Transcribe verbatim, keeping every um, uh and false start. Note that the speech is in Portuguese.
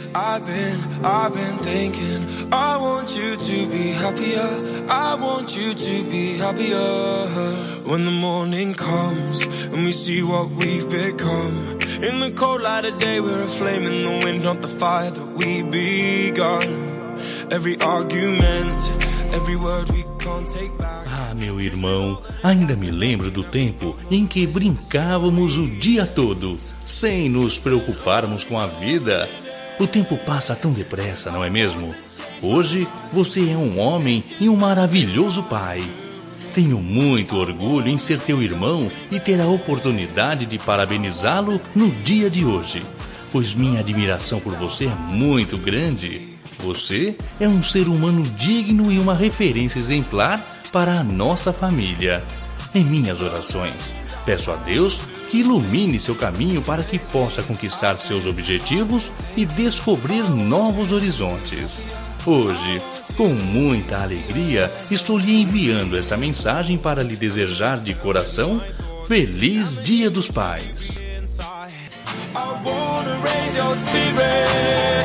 I've been, I've been thinking, I want you to be happier, I want you to be happier. When the morning comes and we see what we've become, in the cold light of day we're a flame in the wind, not the fire that we begun. Every argument, every word we can't take back. Ah, meu irmão, ainda me lembro do tempo em que brincávamos o dia todo, sem nos preocuparmos com a vida. O tempo passa tão depressa, não é mesmo? Hoje você é um homem e um maravilhoso pai. Tenho muito orgulho em ser teu irmão e ter a oportunidade de parabenizá-lo no dia de hoje, pois minha admiração por você é muito grande. Você é um ser humano digno e uma referência exemplar para a nossa família. Em minhas orações, peço a Deus que ilumine seu caminho para que possa conquistar seus objetivos e descobrir novos horizontes. Hoje, com muita alegria, estou lhe enviando esta mensagem para lhe desejar de coração Feliz Dia dos Pais. I wanna raise your spirit.